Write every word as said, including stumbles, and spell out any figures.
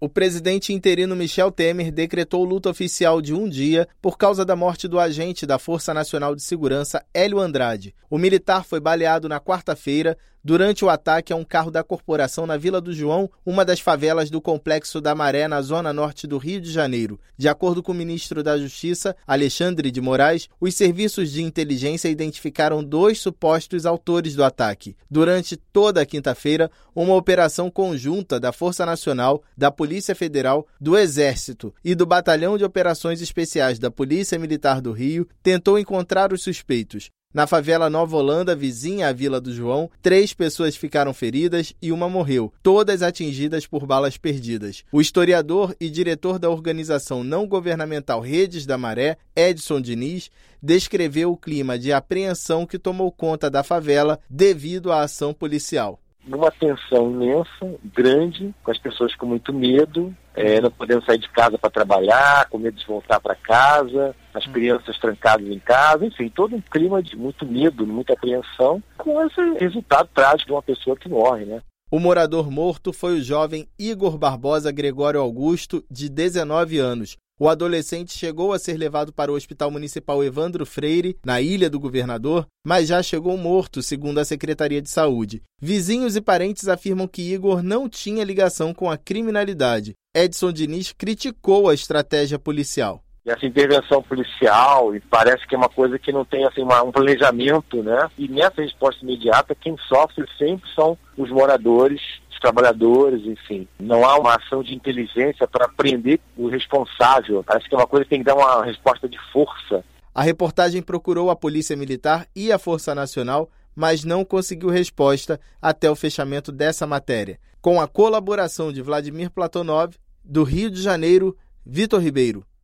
O presidente interino Michel Temer decretou luta oficial de um dia por causa da morte do agente da Força Nacional de Segurança, Hélio Andrade. O militar foi baleado na quarta-feira durante o ataque a um carro da corporação na Vila do João, uma das favelas do Complexo da Maré, na zona norte do Rio de Janeiro. De acordo com o ministro da Justiça, Alexandre de Moraes, os serviços de inteligência identificaram dois supostos autores do ataque. Durante toda a quinta-feira, uma operação conjunta da Força Nacional, da Polícia Federal, do Exército e do Batalhão de Operações Especiais da Polícia Militar do Rio tentou encontrar os suspeitos. Na favela Nova Holanda, vizinha à Vila do João, três pessoas ficaram feridas e uma morreu, todas atingidas por balas perdidas. O historiador e diretor da organização não governamental Redes da Maré, Edson Diniz, descreveu o clima de apreensão que tomou conta da favela devido à ação policial. Uma tensão imensa, grande, com as pessoas com muito medo, é, não podendo sair de casa para trabalhar, com medo de voltar para casa, as crianças trancadas em casa, enfim, todo um clima de muito medo, muita apreensão, com esse resultado trágico de uma pessoa que morre, né? O morador morto foi o jovem Igor Barbosa Gregório Augusto, de dezenove anos. O adolescente chegou a ser levado para o Hospital Municipal Evandro Freire, na Ilha do Governador, mas já chegou morto, segundo a Secretaria de Saúde. Vizinhos e parentes afirmam que Igor não tinha ligação com a criminalidade. Edson Diniz criticou a estratégia policial. Essa intervenção policial, parece que é uma coisa que não tem assim, uma, um planejamento, né? E nessa resposta imediata, quem sofre sempre são os moradores, os trabalhadores, enfim. Não há uma ação de inteligência para prender o responsável. Parece que é uma coisa que tem que dar uma resposta de força. A reportagem procurou a Polícia Militar e a Força Nacional, mas não conseguiu resposta até o fechamento dessa matéria. Com a colaboração de Vladimir Platonov, do Rio de Janeiro, Vitor Ribeiro.